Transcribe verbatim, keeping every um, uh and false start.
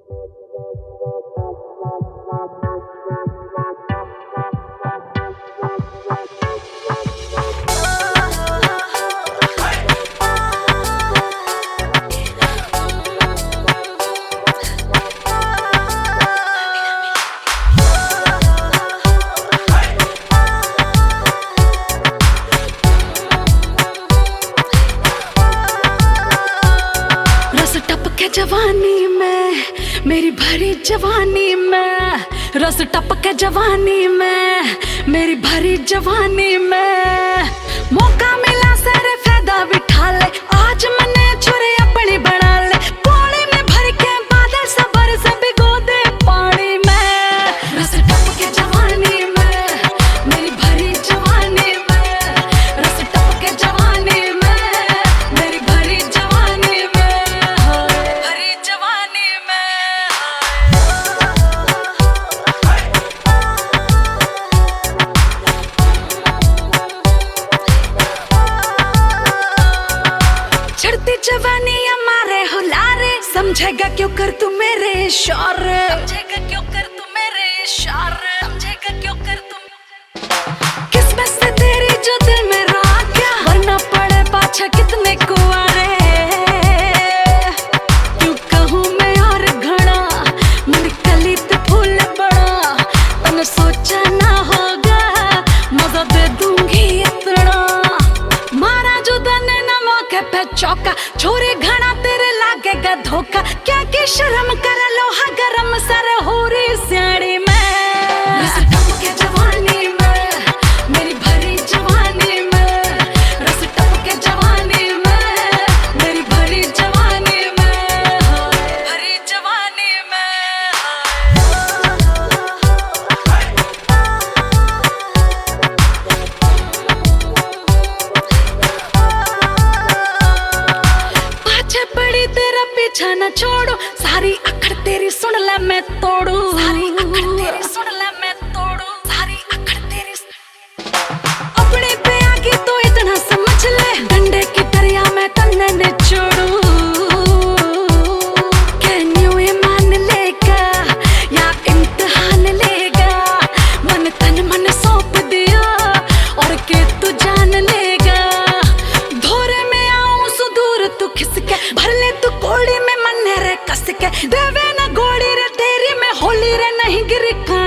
जवानी में मेरी भरी जवानी में, रस टपके जवानी में मेरी भरी जवानी में। मौका मिला सारे फायदा बिठा ले, आज मने छुरे अपनी बना ले। कोड़े में भर के बादल सबर से भिगो दे पानी में। रस टपके जवानी में मेरी भरी जवानी में, रस टपके जवानी में मेरी भरी जवानी में, भरी जवानी में। चढ़ती जवानी हमारे हुलारे, समझेगा क्यों कर तू मेरे इशारे, समझेगा क्यों कर तू मेरे इशारे, समझेगा क्यों कर तू। किस्मत से तेरी जो दिल में रह गया, वरना पड़े पाछे कितने कुआरे। क्यों कहूँ मैं और घड़ा, मन कली ते फूल बड़ा। तने सोचा ना होगा, मजा दे दूंगी इतना। मारा जो तने ना मौके पे चौका, छोरे घना तेरे लागेगा धोखा। क्या की शर्म कर लोहा गरम सर हो रही स्याड़ी में। रस टपके जवानी में मेरी भरी जवानी में, रस टपके जवानी में मेरी भरी जवानी में, भरी जवानी में। पाछे पड़ी तेरा पीछा न छोड़ो, सारी अकड़ तेरी सुन ले मैं तोड़ू, सारी अकड़ तेरी सुन ले मैं तोड़ू, सारी अकड़ तेरी। अपने पे आगे तो इतना समझ ले, डंडे की दरिया में तन्ने निचोड़ू। कैन यू ये मान लेगा या इम्तिहान लेगा, मन तन मन सौंप दिया और के तू जान लेगा। धोरे में आऊं सुदूर तू खिसके, भर ले तू कोड़ी में मन रे कस के। देवे ना गोड़ी रे तेरी में होली रे नहीं गिरी।